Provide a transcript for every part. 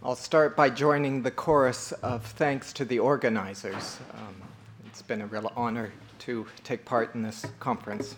I'll start by joining the chorus of thanks to the organizers. It's been a real honor to take part in this conference.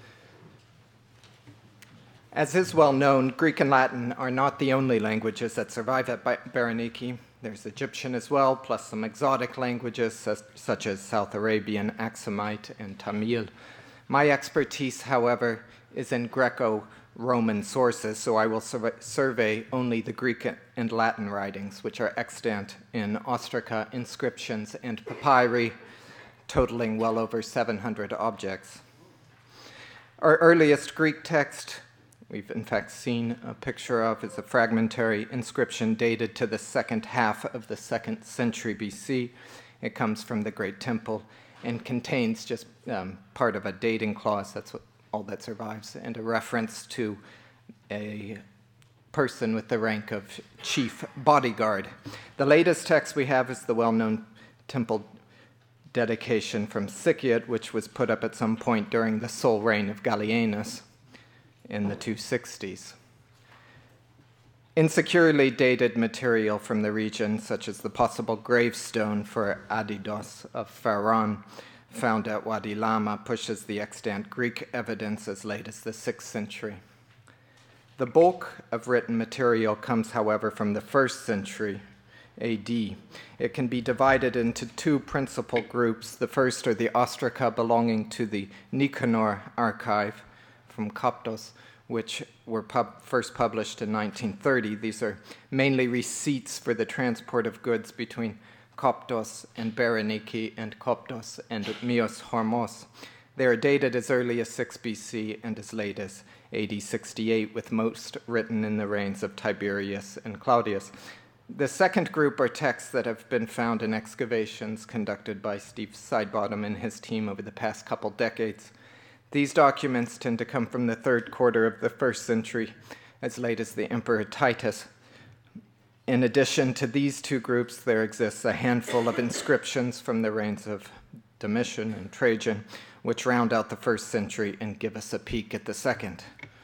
As is well known, Greek and Latin are not the only languages that survive at Berenike. There's Egyptian as well, plus some exotic languages such as South Arabian, Aksumite, and Tamil. My expertise, however, is in Greco-Roman sources, so I will survey only the Greek and Latin writings, which are extant in ostraca, inscriptions, and papyri, totaling well over 700 objects. Our earliest Greek text, we've in fact seen a picture of, is a fragmentary inscription dated to the second half of the 2nd century BC. It comes from the Great Temple and contains just part of a dating clause, that's all that survives, and a reference to a person with the rank of chief bodyguard. The latest text we have is the well-known temple dedication from Sikiot, which was put up at some point during the sole reign of Gallienus in the 260s. Insecurely dated material from the region, such as the possible gravestone for Abydos of Pharaon, found at Wadi Lama, pushes the extant Greek evidence as late as the 6th century. The bulk of written material comes, however, from the 1st century AD. It can be divided into two principal groups. The first are the ostraca belonging to the Nicanor archive from Coptos, which were first published in 1930. These are mainly receipts for the transport of goods between Coptos and Berenike and Coptos and Myos Hormos. They are dated as early as 6 BC and as late as AD 68, with most written in the reigns of Tiberius and Claudius. The second group are texts that have been found in excavations conducted by Steve Sidebottom and his team over the past couple decades. These documents tend to come from the 3rd quarter of the 1st century, as late as the Emperor Titus. In addition to these two groups, there exists a handful of inscriptions from the reigns of Domitian and Trajan, which round out the 1st century and give us a peek at the 2nd.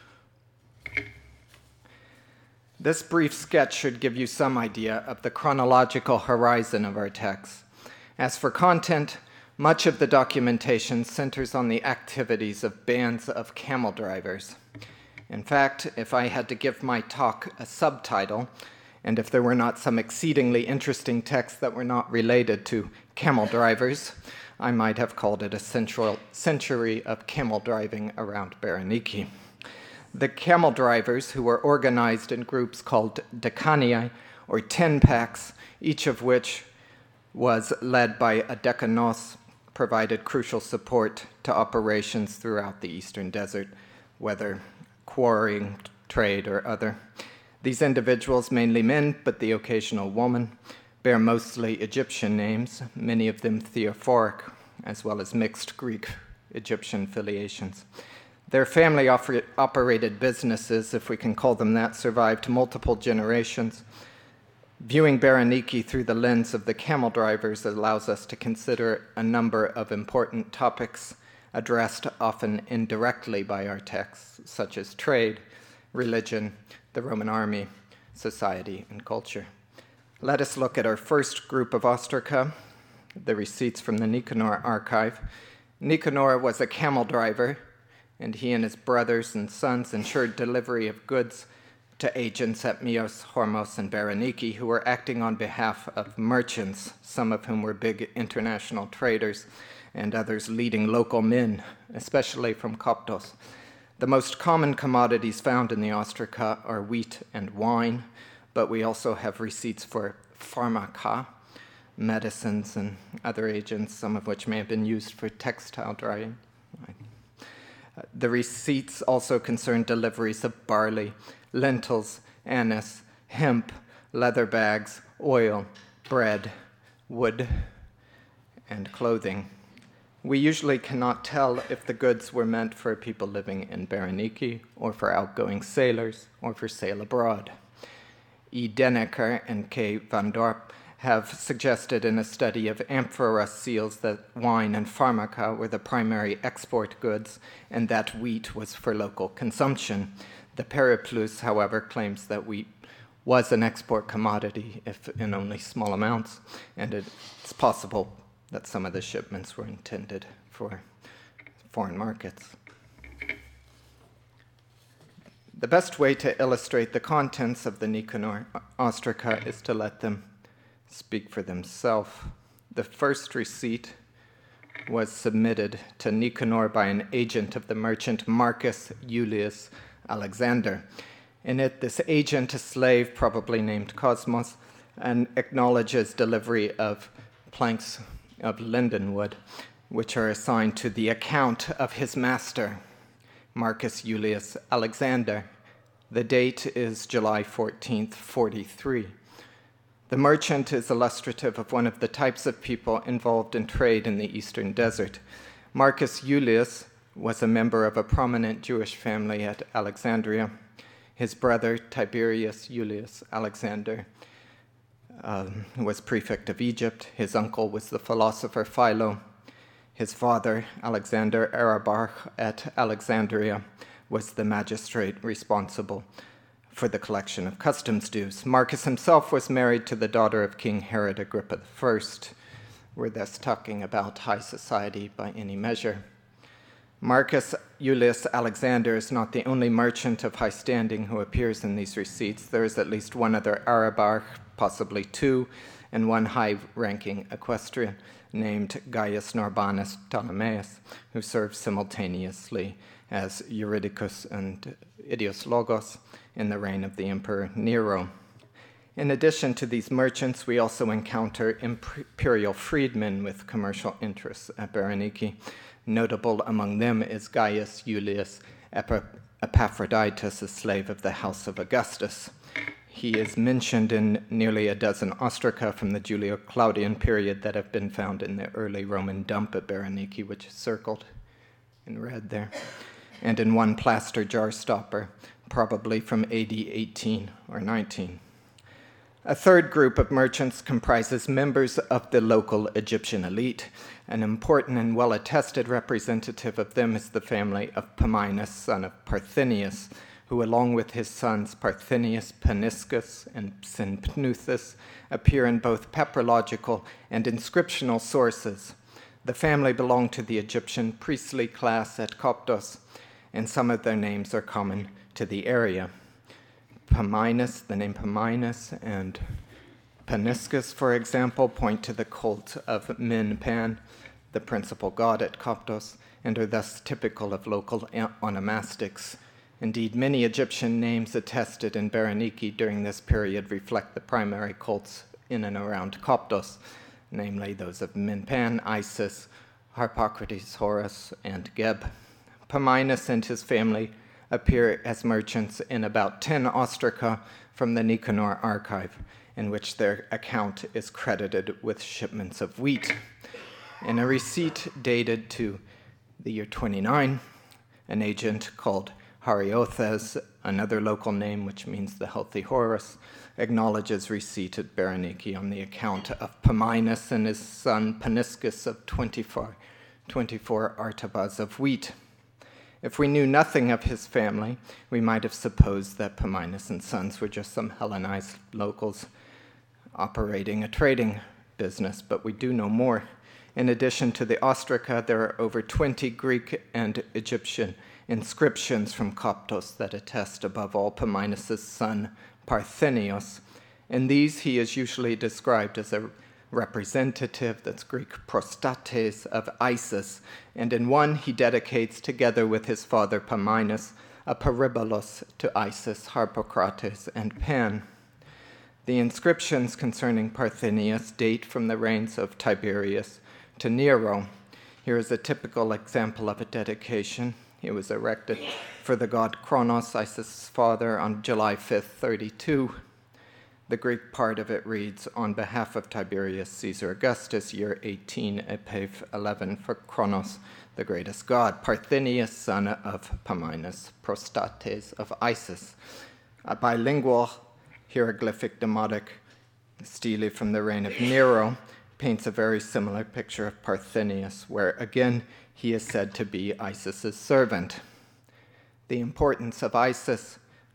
This brief sketch should give you some idea of the chronological horizon of our text. As for content, much of the documentation centers on the activities of bands of camel drivers. In fact, if I had to give my talk a subtitle, and if there were not some exceedingly interesting texts that were not related to camel drivers, I might have called it a century of camel driving around Berenike. The camel drivers, who were organized in groups called decanii, or 10 packs, each of which was led by a decanos, provided crucial support to operations throughout the eastern desert, whether quarrying, trade, or other. These individuals, mainly men, but the occasional woman, bear mostly Egyptian names, many of them theophoric, as well as mixed Greek-Egyptian filiations. Their family-operated businesses, if we can call them that, survived multiple generations. Viewing Berenike through the lens of the camel drivers allows us to consider a number of important topics addressed often indirectly by our texts, such as trade, religion, the Roman army, society, and culture. Let us look at our first group of ostraca, the receipts from the Nicanor archive. Nicanor was a camel driver, and he and his brothers and sons ensured delivery of goods to agents at Myos, Hormos, and Berenike, who were acting on behalf of merchants, some of whom were big international traders, and others leading local men, especially from Coptos. The most common commodities found in the ostraca are wheat and wine, but we also have receipts for pharmaca, medicines and other agents, some of which may have been used for textile dyeing. The receipts also concern deliveries of barley, lentils, anise, hemp, leather bags, oil, bread, wood, and clothing. We usually cannot tell if the goods were meant for people living in Berenike, or for outgoing sailors, or for sale abroad. E. Denneker and K. van Dorp have suggested in a study of amphora seals that wine and pharmaca were the primary export goods, and that wheat was for local consumption. The Periplus, however, claims that wheat was an export commodity, if in only small amounts, and it's possible that some of the shipments were intended for foreign markets. The best way to illustrate the contents of the Nicanor ostraca is to let them speak for themselves. The first receipt was submitted to Nicanor by an agent of the merchant Marcus Iulius Alexander. In it, this agent, a slave probably named Cosmos, and acknowledges delivery of planks of lindenwood, which are assigned to the account of his master, Marcus Iulius Alexander. The date is July 14th, 43. The merchant is illustrative of one of the types of people involved in trade in the Eastern Desert. Marcus Iulius was a member of a prominent Jewish family at Alexandria. His brother, Tiberius Iulius Alexander, was prefect of Egypt. His uncle was the philosopher Philo. His father, Alexander Arabarch at Alexandria, was the magistrate responsible for the collection of customs dues. Marcus himself was married to the daughter of King Herod Agrippa I. We're thus talking about high society by any measure. Marcus Iulius Alexander is not the only merchant of high standing who appears in these receipts. There is at least one other Arabarch, possibly two, and one high-ranking equestrian named Gaius Norbanus Ptolemais, who served simultaneously as Euryticus and Idios Logos in the reign of the Emperor Nero. In addition to these merchants, we also encounter imperial freedmen with commercial interests at Berenike. Notable among them is Gaius Iulius Epaphroditus, a slave of the house of Augustus. He is mentioned in nearly a dozen ostraca from the Julio-Claudian period that have been found in the early Roman dump at Berenike, which is circled in red there, and in one plaster jar stopper, probably from AD 18 or 19. A third group of merchants comprises members of the local Egyptian elite. An important and well-attested representative of them is the family of Paminus, son of Parthenius, who, along with his sons Parthenius, Paniscus, and Synpnuthus, appear in both petrological and inscriptional sources. The family belonged to the Egyptian priestly class at Coptos, and some of their names are common to the area. Paminus, the name Paminus, and Paniscus, for example, point to the cult of Min Pan, the principal god at Coptos, and are thus typical of local onomastics. Indeed, many Egyptian names attested in Berenike during this period reflect the primary cults in and around Coptos, namely those of Minpan, Isis, Harpocrates, Horus, and Geb. Paminus and his family appear as merchants in about 10 ostraca from the Nicanor archive, in which their account is credited with shipments of wheat. In a receipt dated to the year 29, an agent called Hariothes, another local name which means the healthy Horus, acknowledges receipt at Berenike on the account of Paminus and his son Paniscus of 24 artabas of wheat. If we knew nothing of his family, we might have supposed that Paminus and sons were just some Hellenized locals operating a trading business, but we do know more. In addition to the ostraca, there are over 20 Greek and Egyptian inscriptions from Coptos that attest above all Paminus' son Parthenios. In these, he is usually described as a representative, that's Greek prostates, of Isis, and in one he dedicates, together with his father Paminus, a peribolos to Isis, Harpocrates, and Pan. The inscriptions concerning Parthenius date from the reigns of Tiberius to Nero. Here is a typical example of a dedication. It was erected for the god Kronos, Isis' father, on July 5th, 32. The Greek part of it reads, on behalf of Tiberius Caesar Augustus, year 18, Epiph 11, for Kronos, the greatest god, Parthenius, son of Paminus, prostates of Isis. A bilingual hieroglyphic demotic stele from the reign of Nero paints a very similar picture of Parthenius, where again he is said to be Isis's servant. The importance of Isis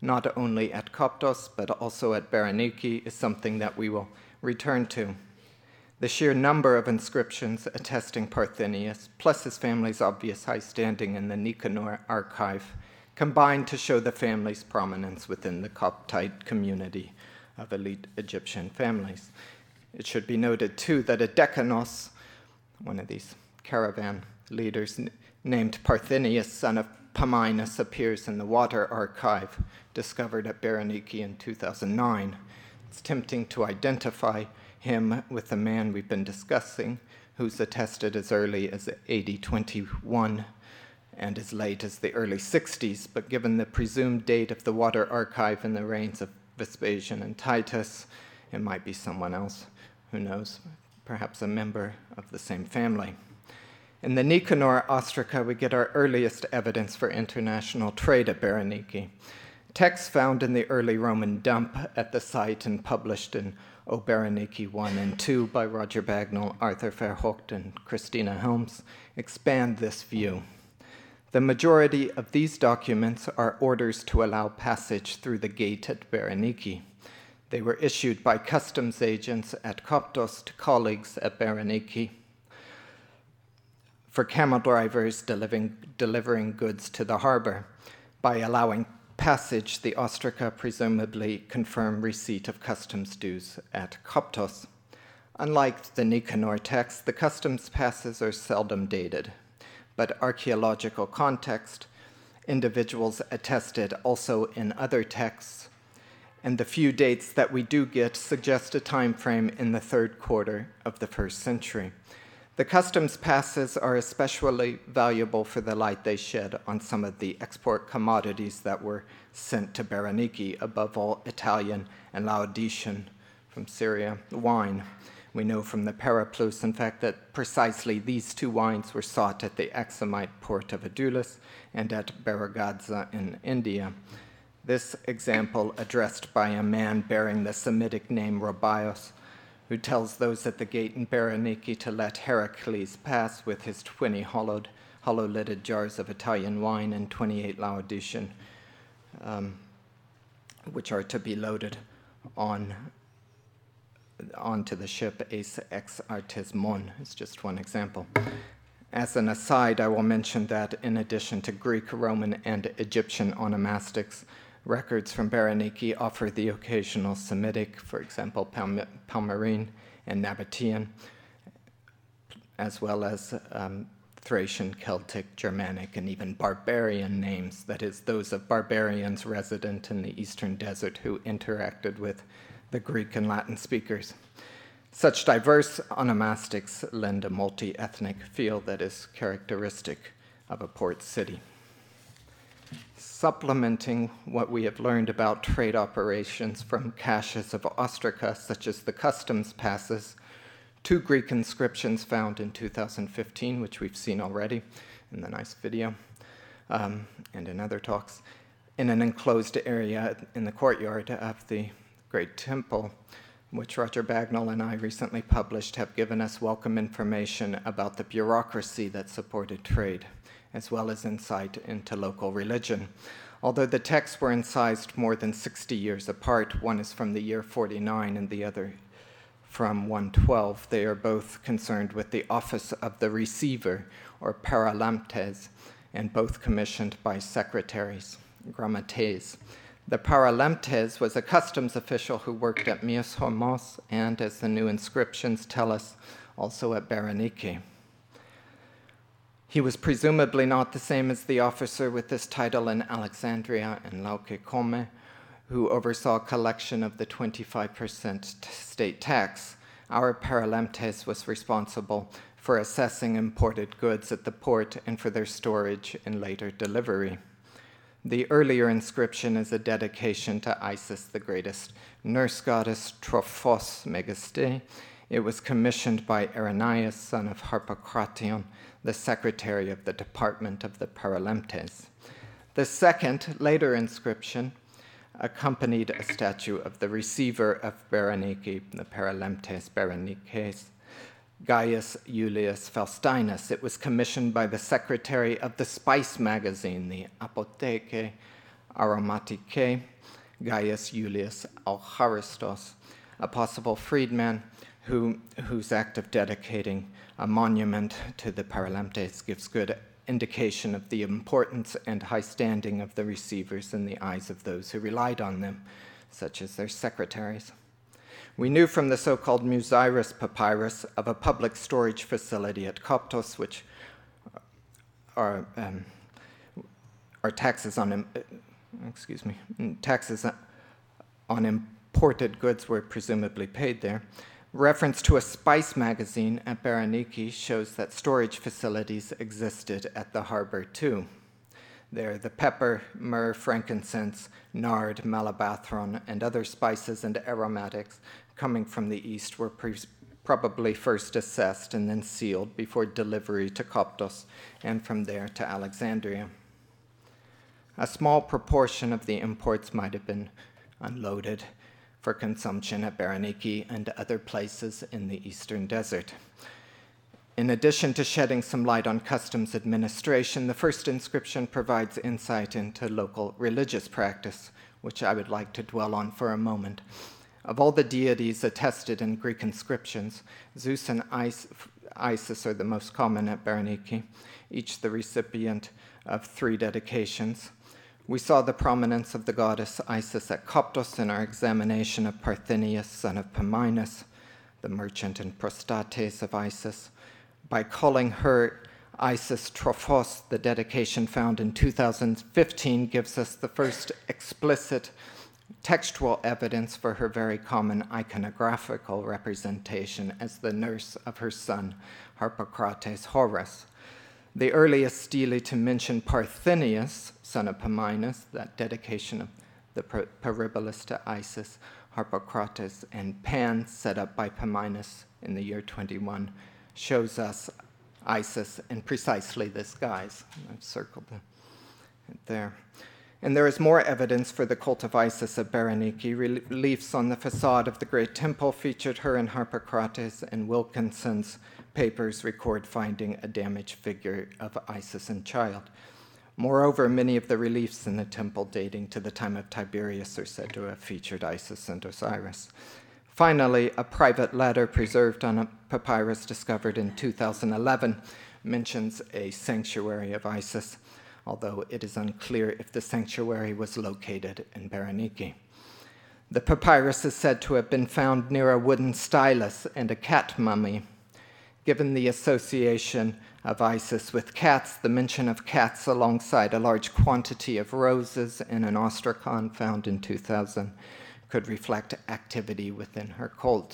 not only at Koptos but also at Berenike, is something that we will return to. The sheer number of inscriptions attesting Parthenius, plus his family's obvious high standing in the Nicanor archive, combined to show the family's prominence within the Coptite community of elite Egyptian families. It should be noted, too, that a Decanos, one of these caravan leaders, named Parthenius, son of Paminus, appears in the water archive discovered at Berenike in 2009. It's tempting to identify him with the man we've been discussing, who's attested as early as AD 21 and as late as the early 60s, but given the presumed date of the water archive in the reigns of Vespasian and Titus, it might be someone else. Who knows? Perhaps a member of the same family. In the Nicanor ostraca, we get our earliest evidence for international trade at Berenike. Texts found in the early Roman dump at the site and published in O Berenike 1 and 2 by Roger Bagnall, Arthur Verhoecht, and Christina Helms expand this view. The majority of these documents are orders to allow passage through the gate at Berenike. They were issued by customs agents at Koptos to colleagues at Berenike for camel drivers delivering goods to the harbor. By allowing passage, the ostraca presumably confirm receipt of customs dues at Koptos. Unlike the Nicanor text, the customs passes are seldom dated, but archaeological context, individuals attested also in other texts, and the few dates that we do get suggest a time frame in the third quarter of the first century. The customs passes are especially valuable for the light they shed on some of the export commodities that were sent to Berenike, above all Italian and Laodicean from Syria wine. We know from the Periplus, in fact, that precisely these two wines were sought at the Axumite port of Adulis and at Baragadza in India. This example addressed by a man bearing the Semitic name Robios, who tells those at the gate in Berenike to let Heracles pass with his 20 hollow-lidded jars of Italian wine and 28 Laodicean, which are to be loaded onto the ship Ace ex Artismon. It's just one example. As an aside, I will mention that in addition to Greek, Roman, and Egyptian onomastics, records from Berenike offer the occasional Semitic, for example, Palmyrene and Nabatean, as well as Thracian, Celtic, Germanic, and even barbarian names, that is, those of barbarians resident in the eastern desert who interacted with the Greek and Latin speakers. Such diverse onomastics lend a multi-ethnic feel that is characteristic of a port city. Supplementing what we have learned about trade operations from caches of ostraca, such as the customs passes, two Greek inscriptions found in 2015, which we've seen already in the nice video and in other talks, in an enclosed area in the courtyard of the Great Temple, which Roger Bagnall and I recently published, have given us welcome information about the bureaucracy that supported trade, as well as insight into local religion. Although the texts were incised more than 60 years apart, one is from the year 49 and the other from 112, they are both concerned with the office of the receiver, or paralamptes, and both commissioned by secretaries, grammates. The paralamptes was a customs official who worked at Myos Hormos and, as the new inscriptions tell us, also at Berenike. He was presumably not the same as the officer with this title in Alexandria and Laukekome, who oversaw collection of the 25% state tax. Our paralamptes was responsible for assessing imported goods at the port and for their storage and later delivery. The earlier inscription is a dedication to Isis, the greatest nurse goddess, Trophos Megiste. It was commissioned by Irenaeus, son of Harpocration, the secretary of the department of the Paralamptes. The second, later inscription accompanied a statue of the receiver of Berenike, the Paralamptes Berenikes, Gaius Julius Faustinus. It was commissioned by the secretary of the spice magazine, the Apotheke Aromatike, Gaius Julius Alcharistos, a possible freedman whose act of dedicating a monument to the Paralemptes gives good indication of the importance and high standing of the receivers in the eyes of those who relied on them, such as their secretaries. We knew from the so-called Musairus papyrus of a public storage facility at Koptos, which are taxes on imported goods were presumably paid there. Reference to a spice magazine at Berenike shows that storage facilities existed at the harbor too. There, the pepper, myrrh, frankincense, nard, malabathron, and other spices and aromatics coming from the east were probably first assessed and then sealed before delivery to Koptos, and from there to Alexandria. A small proportion of the imports might have been unloaded for consumption at Berenike and other places in the eastern desert. In addition to shedding some light on customs administration, the first inscription provides insight into local religious practice, which I would like to dwell on for a moment. Of all the deities attested in Greek inscriptions, Zeus and Isis are the most common at Berenike, each the recipient of 3 dedications. We saw the prominence of the goddess Isis at Koptos in our examination of Parthenius, son of Paminus, the merchant and prostates of Isis. By calling her Isis Trophos, the dedication found in 2015 gives us the first explicit textual evidence for her very common iconographical representation as the nurse of her son, Harpocrates Horus. The earliest stele to mention Parthenius, son of Paminus, that dedication of the Peribolis to Isis, Harpocrates, and Pan, set up by Paminus in the year 21, shows us Isis in precisely this guise. I've circled it there. And there is more evidence for the cult of Isis at Berenike. Reliefs on the facade of the Great Temple featured her and Harpocrates, and Wilkinson's papers record finding a damaged figure of Isis and child. Moreover, many of the reliefs in the temple dating to the time of Tiberius are said to have featured Isis and Osiris. Finally, a private letter preserved on a papyrus discovered in 2011 mentions a sanctuary of Isis, although it is unclear if the sanctuary was located in Berenike. The papyrus is said to have been found near a wooden stylus and a cat mummy. Given the association of Isis with cats, the mention of cats alongside a large quantity of roses in an ostracon found in 2000 could reflect activity within her cult.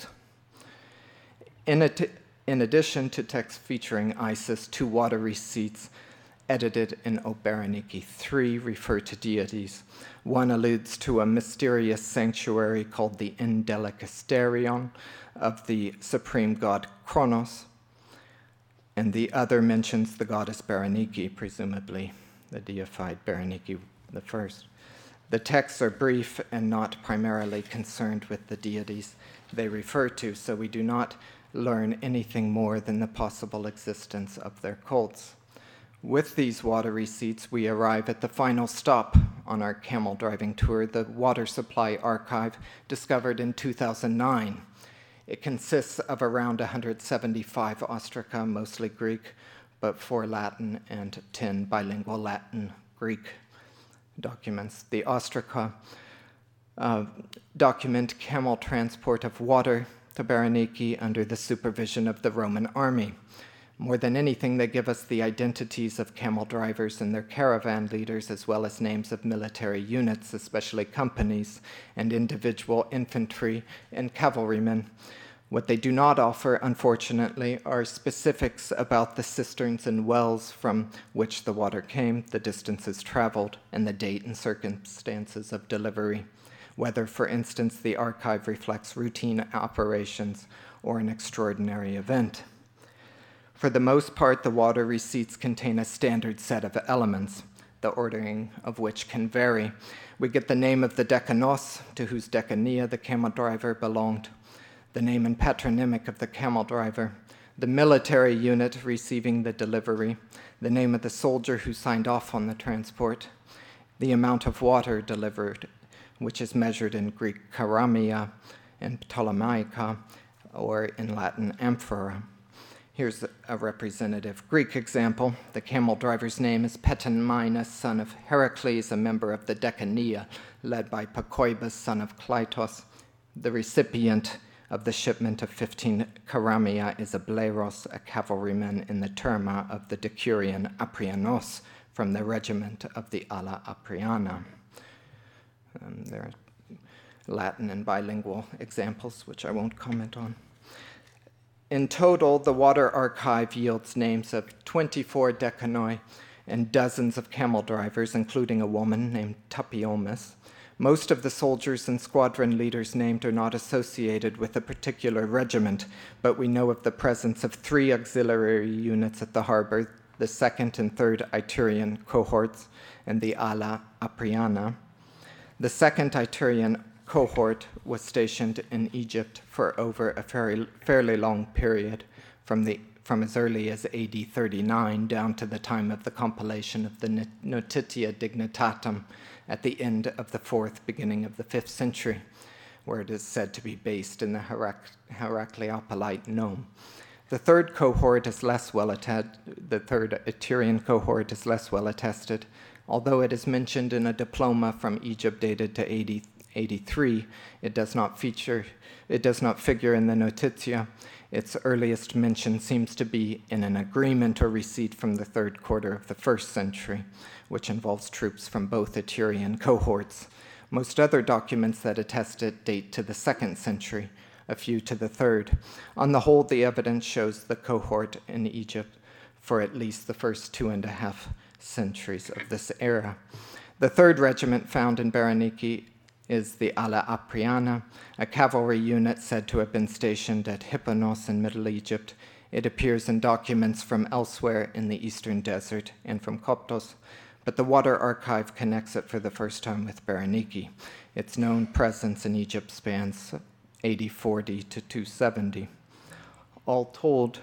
In addition to texts featuring Isis, 2 water receipts edited in Berenike 3 refer to deities. One alludes to a mysterious sanctuary called the Indelicasterion of the supreme god Kronos, and the other mentions the goddess Berenike, presumably the deified Berenike the first. The texts are brief and not primarily concerned with the deities they refer to, so we do not learn anything more than the possible existence of their cults. With these water receipts, we arrive at the final stop on our camel driving tour, the water supply archive discovered in 2009. It consists of around 175 ostraca, mostly Greek, but 4 Latin and 10 bilingual Latin-Greek documents. The ostraca document camel transport of water to Berenike under the supervision of the Roman army. More than anything, they give us the identities of camel drivers and their caravan leaders, as well as names of military units, especially companies and individual infantry and cavalrymen. What they do not offer, unfortunately, are specifics about the cisterns and wells from which the water came, the distances traveled, and the date and circumstances of delivery, whether, for instance, the archive reflects routine operations or an extraordinary event. For the most part, the water receipts contain a standard set of elements, the ordering of which can vary. We get the name of the decanos, to whose decania the camel driver belonged, the name and patronymic of the camel driver, the military unit receiving the delivery, the name of the soldier who signed off on the transport, the amount of water delivered, which is measured in Greek charamia and Ptolemaica, or in Latin amphora. Here's a representative Greek example. The camel driver's name is Petenminus, son of Heracles, a member of the Decaneia, led by Pacoibus, son of Cleitos. The recipient of the shipment of 15 charamia is Ableros, a cavalryman in the terma of the Decurion Aprianos from the regiment of the Ala Apriana. There are Latin and bilingual examples, which I won't comment on. In total, the water archive yields names of 24 decanoi and dozens of camel drivers, including a woman named Tapiomis. Most of the soldiers and squadron leaders named are not associated with a particular regiment, but we know of the presence of 3 auxiliary units at the harbor, the 2nd and 3rd Iturian cohorts and the Ala Apriana. The 2nd Iturian cohort was stationed in Egypt for over a fairly long period, from as early as AD 39 down to the time of the compilation of the Notitia Dignitatum at the end of the 4th, beginning of the 5th century, where it is said to be based in the Heracleopolite Nome. The 3rd cohort is less well attested. The 3rd Iturian cohort is less well attested, although it is mentioned in a diploma from Egypt dated to AD 83. It does not figure in the Notitia. Its earliest mention seems to be in an agreement or receipt from the 3rd quarter of the 1st century, which involves troops from both Iturian cohorts. Most other documents that attest it date to the 2nd century, a few to the 3rd. On the whole, the evidence shows the cohort in Egypt for at least the first 2.5 centuries of this era. The 3rd regiment found in Berenike is the Ala Apriana, a cavalry unit said to have been stationed at Hipponos in Middle Egypt. It appears in documents from elsewhere in the Eastern Desert and from Coptos, but the Water Archive connects it for the first time with Berenike. Its known presence in Egypt spans AD 40 to 270. All told,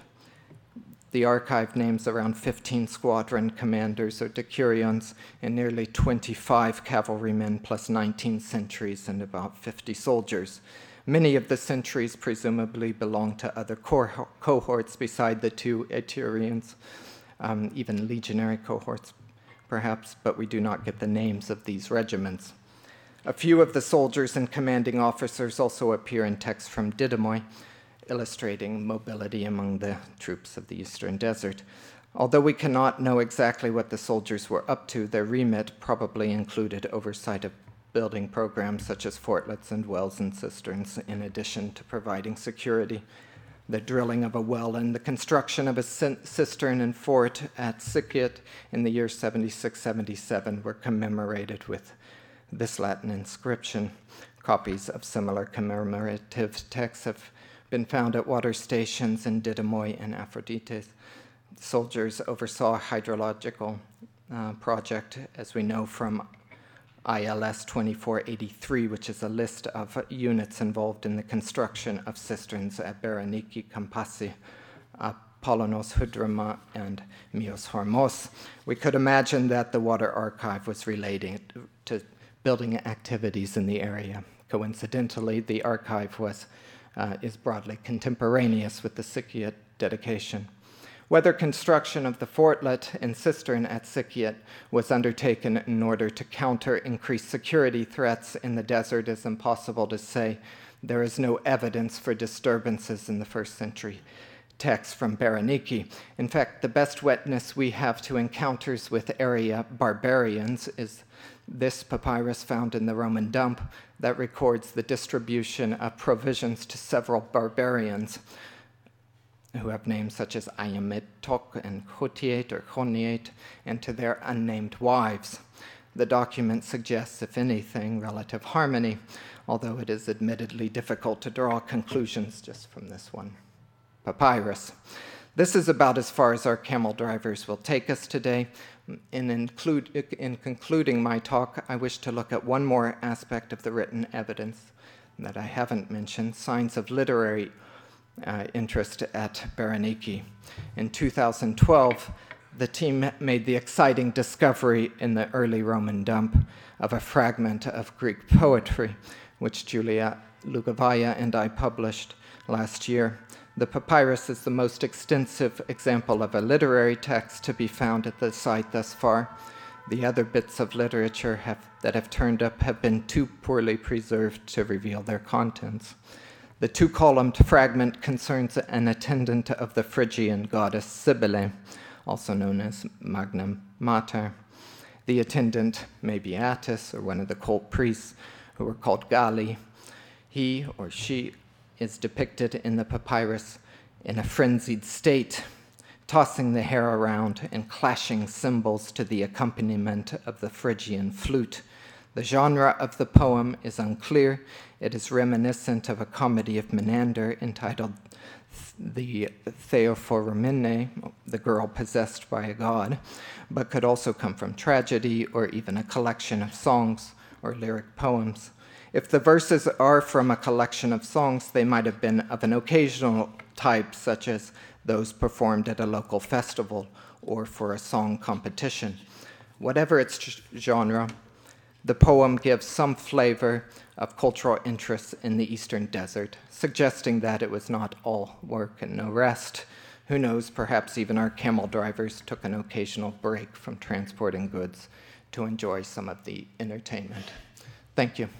the archive names around 15 squadron commanders or decurions and nearly 25 cavalrymen plus 19 sentries and about 50 soldiers. Many of the sentries presumably belong to other cohorts beside the 2 Iturians, even legionary cohorts perhaps, but we do not get the names of these regiments. A few of the soldiers and commanding officers also appear in texts from Didymoi, illustrating mobility among the troops of the Eastern Desert. Although we cannot know exactly what the soldiers were up to, their remit probably included oversight of building programs such as fortlets and wells and cisterns, in addition to providing security. The drilling of a well and the construction of a cistern and fort at Sikiot in the year 76-77 were commemorated with this Latin inscription. Copies of similar commemorative texts have been found at water stations in Didymoi and Aphrodites. Soldiers oversaw a hydrological project, as we know from ILS 2483, which is a list of units involved in the construction of cisterns at Berenike, Kampasi, Apollonos, Hydrama, and Mios Hormos. We could imagine that the Water Archive was relating to building activities in the area. Coincidentally, the archive is broadly contemporaneous with the Sikiot dedication. Whether construction of the fortlet and cistern at Sikiot was undertaken in order to counter increased security threats in the desert is impossible to say. There is no evidence for disturbances in the 1st century text from Berenike. In fact, the best witness we have to encounters with area barbarians is this papyrus found in the Roman dump that records the distribution of provisions to several barbarians who have names such as Ayametok and Khotiet or Khoniet, and to their unnamed wives. The document suggests, if anything, relative harmony, although it is admittedly difficult to draw conclusions just from this one papyrus. This is about as far as our camel drivers will take us today. In concluding my talk, I wish to look at one more aspect of the written evidence that I haven't mentioned, signs of literary interest at Berenike. In 2012, the team made the exciting discovery in the early Roman dump of a fragment of Greek poetry, which Julia Lugavaya and I published last year. The papyrus is the most extensive example of a literary text to be found at the site thus far. The other bits of literature that have turned up have been too poorly preserved to reveal their contents. The two-columned fragment concerns an attendant of the Phrygian goddess Cybele, also known as Magna Mater. The attendant may be Attis or one of the cult priests who were called Gali. He or she is depicted in the papyrus in a frenzied state, tossing the hair around and clashing cymbals to the accompaniment of the Phrygian flute. The genre of the poem is unclear. It is reminiscent of a comedy of Menander entitled The Theophoromene, the girl possessed by a god, but could also come from tragedy or even a collection of songs or lyric poems. If the verses are from a collection of songs, they might have been of an occasional type, such as those performed at a local festival or for a song competition. Whatever its genre, the poem gives some flavor of cultural interest in the Eastern Desert, suggesting that it was not all work and no rest. Who knows, perhaps even our camel drivers took an occasional break from transporting goods to enjoy some of the entertainment. Thank you.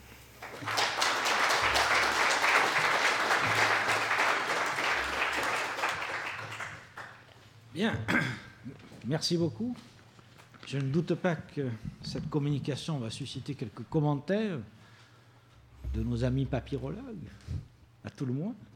Bien, merci beaucoup. Je ne doute pas que cette communication va susciter quelques commentaires de nos amis papyrologues, à tout le moins.